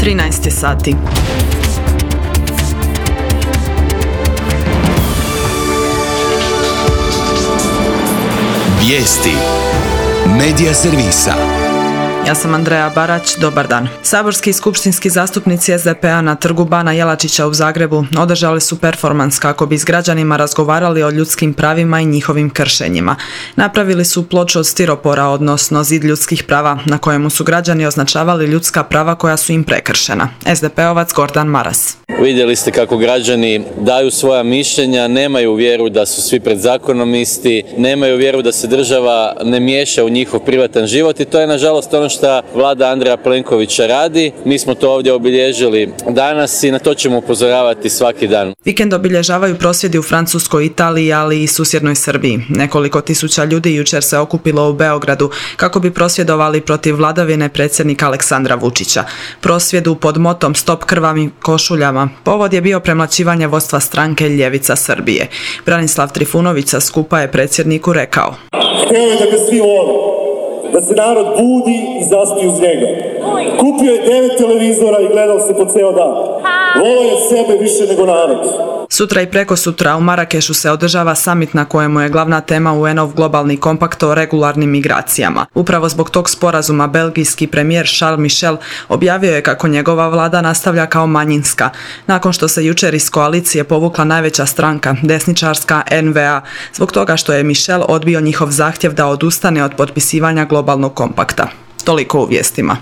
13 sati. Vijesti Medija servisa. Ja sam Andreja Barać, dobar dan. Saborski i skupštinski zastupnici SDP-a na trgu Bana Jelačića u Zagrebu održali su performans kako bi s građanima razgovarali o ljudskim pravima i njihovim kršenjima. Napravili su ploču od stiropora, odnosno zid ljudskih prava, na kojemu su građani označavali ljudska prava koja su im prekršena. SDP-ovac Gordan Maras. Vidjeli ste kako građani daju svoja mišljenja, nemaju vjeru da su svi pred zakonom isti, nemaju vjeru da se država ne miješa u njihov privatan život i to je nažalost ono što vlada Andreja Plenkovića radi. Mi smo to ovdje obilježili danas i na to ćemo upozoravati svaki dan. Vikend obilježavaju prosvjedi u Francuskoj, Italiji, ali i susjednoj Srbiji. Nekoliko tisuća ljudi jučer se okupilo u Beogradu kako bi prosvjedovali protiv vladavine predsjednika Aleksandra Vučića. Prosvjedu pod motom Stop krvavim košuljama povod je bio premlaćivanje vodstva stranke Ljevica Srbije. Branislav Trifunović sa skupa je predsjedniku rekao: Hteo je da ga svi vole, da se narod budi i zaspi uz njega. Kupio je 9 televizora i gledao se po ceo dan. Voleo je sebe više nego narod. Sutra i prekosutra u Marakešu se održava samit na kojemu je glavna tema UN-ov globalni kompakt o regularnim migracijama. Upravo zbog tog sporazuma belgijski premijer Charles Michel objavio je kako njegova vlada nastavlja kao manjinska, nakon što se jučer iz koalicije povukla najveća stranka, desničarska NVA, zbog toga što je Michel odbio njihov zahtjev da odustane od potpisivanja globalnog kompakta. Toliko u vijestima.